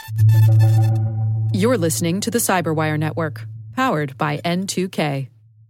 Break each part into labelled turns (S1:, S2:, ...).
S1: You're listening to the Cyberwire Network, powered by N2K.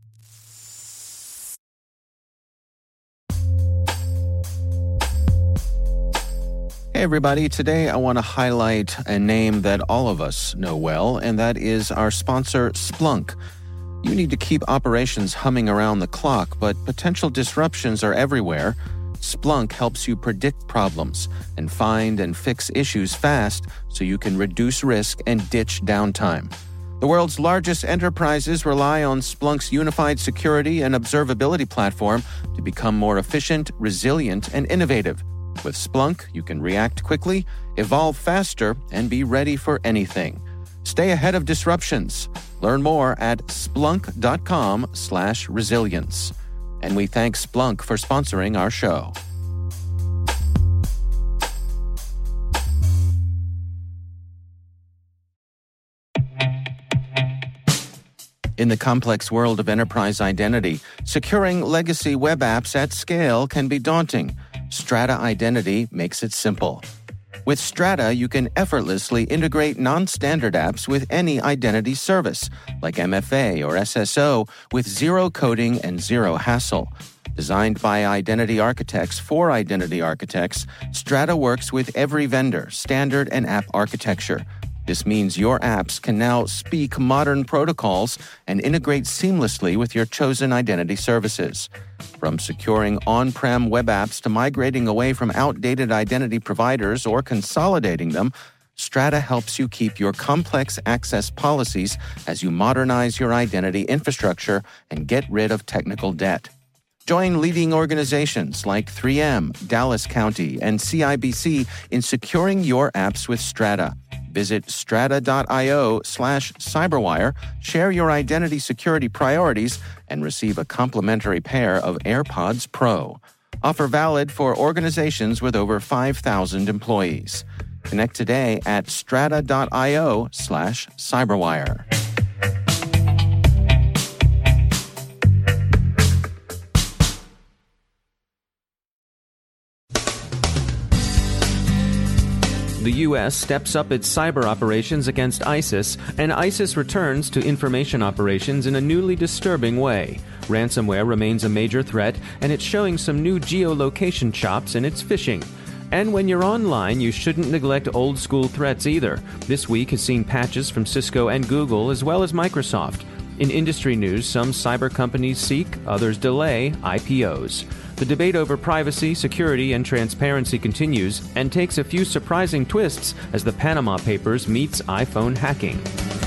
S2: Hey everybody, today I want to highlight a name that all of us know well, and that is our sponsor, Splunk. You need to keep operations humming around the clock, but potential disruptions are everywhere. Splunk helps you predict problems and find and fix issues fast so you can reduce risk and ditch downtime. The world's largest enterprises rely on Splunk's unified security and observability platform to become more efficient, resilient, and innovative. With Splunk, you can react quickly, evolve faster, and be ready for anything. Stay ahead of disruptions. Learn more at splunk.com/resilience. And we thank Splunk for sponsoring our show. In the complex world of enterprise identity, securing legacy web apps at scale can be daunting. Strata Identity makes it simple. With Strata, you can effortlessly integrate non-standard apps with any identity service, like MFA or SSO, with zero coding and zero hassle. Designed by identity architects for identity architects, Strata works with every vendor, standard, and app architecture. This means your apps can now speak modern protocols and integrate seamlessly with your chosen identity services. From securing on-prem web apps to migrating away from outdated identity providers or consolidating them, Strata helps you keep your complex access policies as you modernize your identity infrastructure and get rid of technical debt. Join leading organizations like 3M, Dallas County, and CIBC in securing your apps with Strata. Visit strata.io/cyberwire, share your identity security priorities, and receive a complimentary pair of AirPods Pro. Offer valid for organizations with over 5,000 employees. Connect today at strata.io/cyberwire.
S3: The U.S. steps up its cyber operations against ISIS, and ISIS returns to information operations in a newly disturbing way. Ransomware remains a major threat, and it's showing some new geolocation chops in its phishing. And when you're online, you shouldn't neglect old-school threats either. This week has seen patches from Cisco and Google, as well as Microsoft. In industry news, some cyber companies seek, others delay IPOs. The debate over privacy, security, and transparency continues and takes a few surprising twists as the Panama Papers meets iPhone hacking.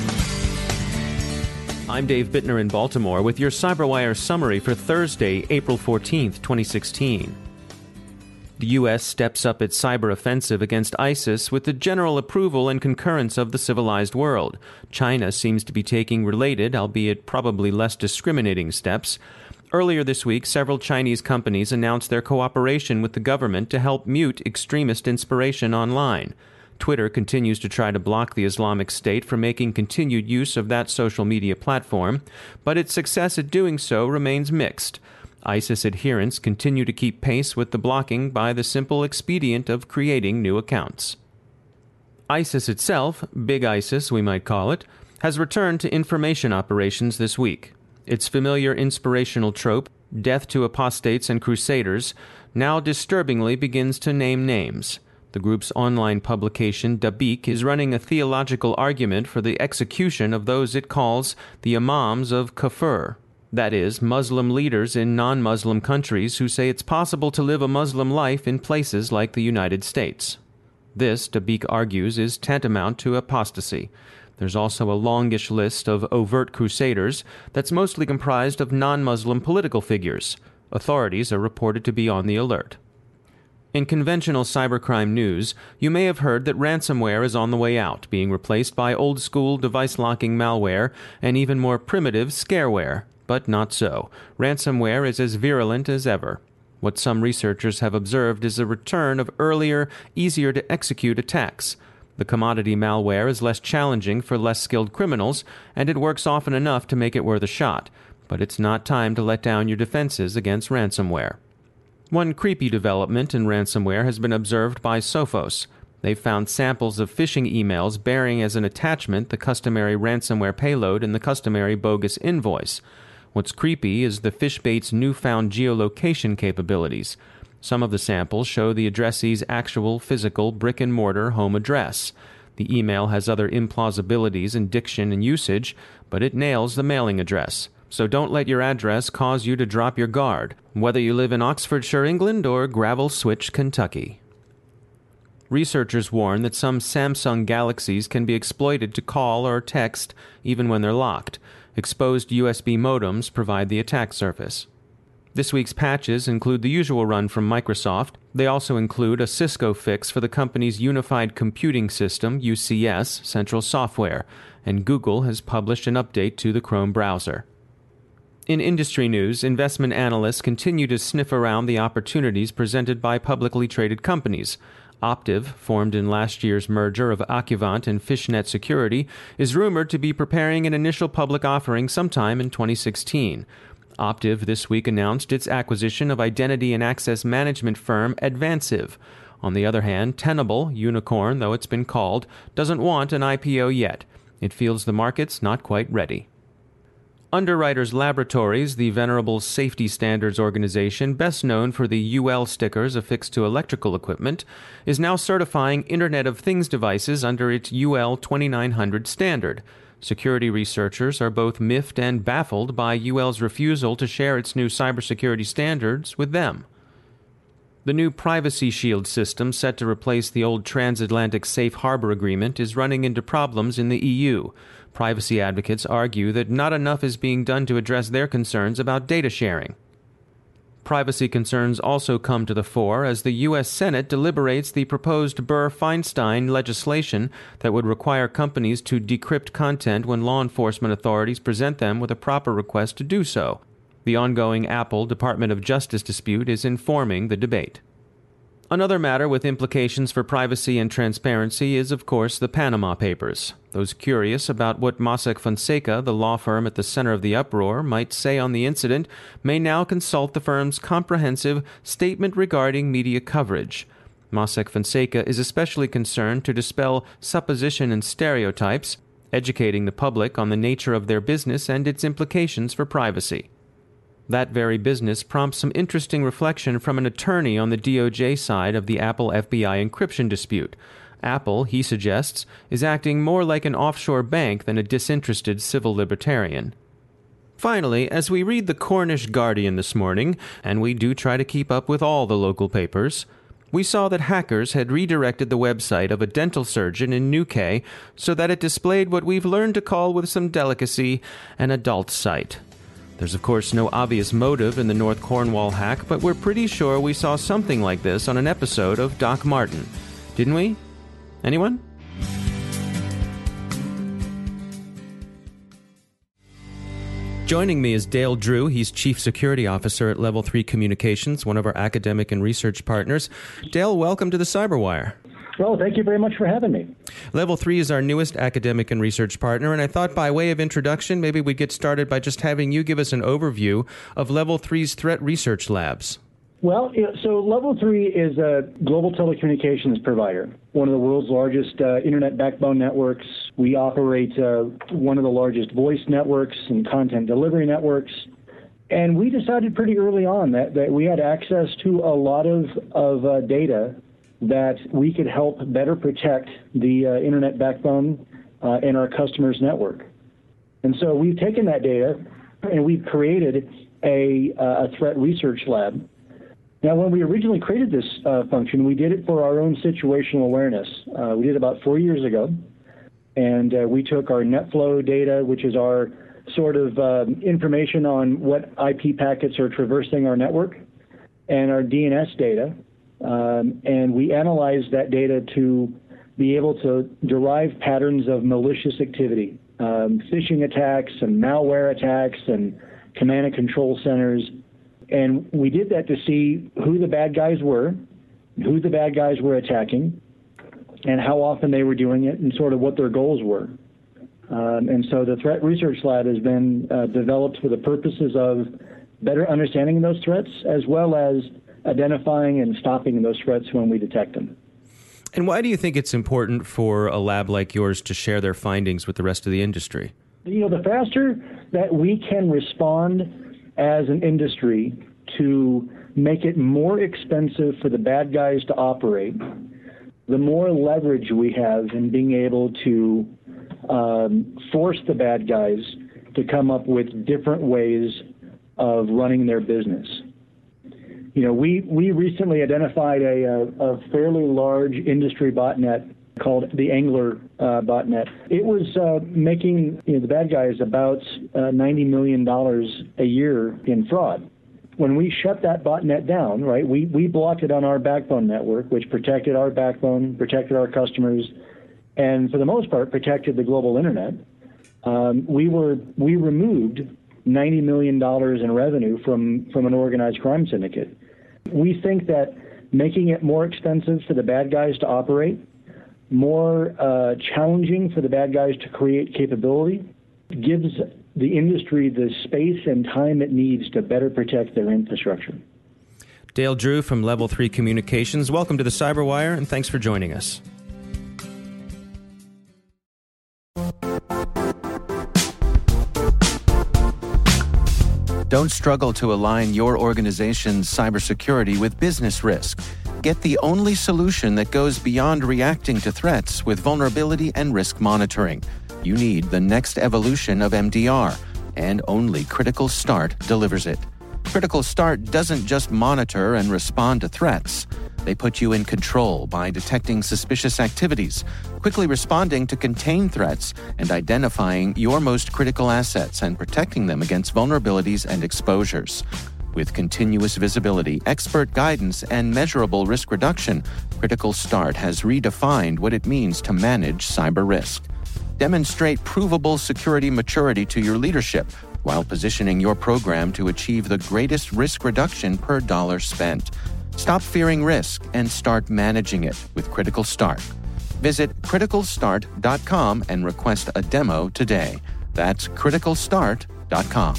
S3: I'm Dave Bittner in Baltimore with your CyberWire summary for Thursday, April 14th, 2016. The U.S. steps up its cyber offensive against ISIS with the general approval and concurrence of the civilized world. China seems to be taking related, albeit probably less discriminating, steps. Earlier this week, several Chinese companies announced their cooperation with the government to help mute extremist inspiration online. Twitter continues to try to block the Islamic State from making continued use of that social media platform, but its success at doing so remains mixed. ISIS adherents continue to keep pace with the blocking by the simple expedient of creating new accounts. ISIS itself, Big ISIS we might call it, has returned to information operations this week. Its familiar inspirational trope, death to apostates and crusaders, now disturbingly begins to name names. The group's online publication, Dabiq, is running a theological argument for the execution of those it calls the Imams of Kufr. That is, Muslim leaders in non-Muslim countries who say it's possible to live a Muslim life in places like the United States. This, Dabiq argues, is tantamount to apostasy. There's also a longish list of overt crusaders that's mostly comprised of non-Muslim political figures. Authorities are reported to be on the alert. In conventional cybercrime news, you may have heard that ransomware is on the way out, being replaced by old-school device-locking malware and even more primitive scareware. But not so. Ransomware is as virulent as ever. What some researchers have observed is a return of earlier, easier-to-execute attacks. The commodity malware is less challenging for less skilled criminals, and it works often enough to make it worth a shot. But it's not time to let down your defenses against ransomware. One creepy development in ransomware has been observed by Sophos. They've found samples of phishing emails bearing as an attachment the customary ransomware payload and the customary bogus invoice. What's creepy is the phishbait's newfound geolocation capabilities. Some of the samples show the addressee's actual physical brick-and-mortar home address. The email has other implausibilities in diction and usage, but it nails the mailing address. So don't let your address cause you to drop your guard, whether you live in Oxfordshire, England, or Gravel Switch, Kentucky. Researchers warn that some Samsung Galaxies can be exploited to call or text even when they're locked. Exposed USB modems provide the attack surface. This week's patches include the usual run from Microsoft. They also include a Cisco fix for the company's Unified Computing System, UCS, central software, and Google has published an update to the Chrome browser. In industry news, investment analysts continue to sniff around the opportunities presented by publicly traded companies. Optiv, formed in last year's merger of Accuvant and Fishnet Security, is rumored to be preparing an initial public offering sometime in 2016. Optiv this week announced its acquisition of identity and access management firm Advansive. On the other hand, Tenable, unicorn though it's been called, doesn't want an IPO yet. It feels the market's not quite ready. Underwriters Laboratories, the venerable safety standards organization best known for the UL stickers affixed to electrical equipment, is now certifying Internet of Things devices under its UL 2900 standard. Security researchers are both miffed and baffled by UL's refusal to share its new cybersecurity standards with them. The new Privacy Shield system set to replace the old Transatlantic Safe Harbor Agreement is running into problems in the EU. Privacy advocates argue that not enough is being done to address their concerns about data sharing. Privacy concerns also come to the fore as the U.S. Senate deliberates the proposed Burr-Feinstein legislation that would require companies to decrypt content when law enforcement authorities present them with a proper request to do so. The ongoing Apple Department of Justice dispute is informing the debate. Another matter with implications for privacy and transparency is, of course, the Panama Papers. Those curious about what Mossack Fonseca, the law firm at the center of the uproar, might say on the incident may now consult the firm's comprehensive statement regarding media coverage. Mossack Fonseca is especially concerned to dispel supposition and stereotypes, educating the public on the nature of their business and its implications for privacy. That very business prompts some interesting reflection from an attorney on the DOJ side of the Apple-FBI encryption dispute. Apple, he suggests, is acting more like an offshore bank than a disinterested civil libertarian. Finally, as we read the Cornish Guardian this morning, and we do try to keep up with all the local papers, we saw that hackers had redirected the website of a dental surgeon in Newquay so that it displayed what we've learned to call with some delicacy an adult site. There's of course no obvious motive in the North Cornwall hack, but we're pretty sure we saw something like this on an episode of Doc Martin. Didn't we? Anyone? Joining me is Dale Drew. He's Chief Security Officer at Level 3 Communications, one of our academic and research partners. Dale, welcome to the Cyberwire.
S4: Well, thank you very much for having me.
S3: Level 3 is our newest academic and research partner, and I thought by way of introduction, maybe we'd get started by just having you give us an overview of Level 3's threat research labs.
S4: Well, so Level 3 is a global telecommunications provider, one of the world's largest internet backbone networks. We operate one of the largest voice networks and content delivery networks. And we decided pretty early on that we had access to a lot of data that we could help better protect the internet backbone in our customers' network. And so we've taken that data and we've created a threat research lab. Now, when we originally created this function, we did it for our own situational awareness. We did it about 4 years ago, and we took our NetFlow data, which is our sort of information on what IP packets are traversing our network, and our DNS data, and we analyzed that data to be able to derive patterns of malicious activity, phishing attacks and malware attacks and command and control centers. And we did that to see who the bad guys were, who the bad guys were attacking, and how often they were doing it, and sort of what their goals were. And so the Threat Research Lab has been developed for the purposes of better understanding those threats, as well as identifying and stopping those threats when we detect them.
S3: And why do you think it's important for a lab like yours to share their findings with the rest of the industry?
S4: The faster that we can respond as an industry to make it more expensive for the bad guys to operate, the more leverage we have in being able to force the bad guys to come up with different ways of running their business. We recently identified a fairly large industry botnet called the Angler botnet. It was making the bad guys about $90 million a year in fraud. When we shut that botnet down, right, we blocked it on our backbone network, which protected our backbone, protected our customers, and for the most part protected the global internet. We removed $90 million in revenue from an organized crime syndicate. We think that making it more expensive for the bad guys to operate, more challenging for the bad guys to create capability, gives the industry the space and time it needs to better protect their infrastructure.
S3: Dale Drew from Level 3 Communications, welcome to the CyberWire, and thanks for joining us.
S2: Don't struggle to align your organization's cybersecurity with business risk. Get the only solution that goes beyond reacting to threats with vulnerability and risk monitoring. You need the next evolution of MDR, and only Critical Start delivers it. Critical Start doesn't just monitor and respond to threats. They put you in control by detecting suspicious activities, quickly responding to contain threats, and identifying your most critical assets and protecting them against vulnerabilities and exposures. With continuous visibility, expert guidance, and measurable risk reduction, Critical Start has redefined what it means to manage cyber risk. Demonstrate provable security maturity to your leadership while positioning your program to achieve the greatest risk reduction per dollar spent. Stop fearing risk and start managing it with Critical Start. Visit criticalstart.com and request a demo today. That's criticalstart.com.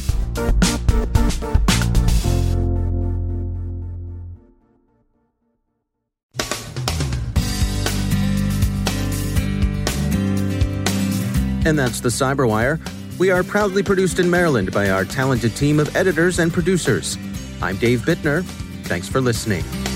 S3: And that's the CyberWire. We are proudly produced in Maryland by our talented team of editors and producers. I'm Dave Bittner. Thanks for listening.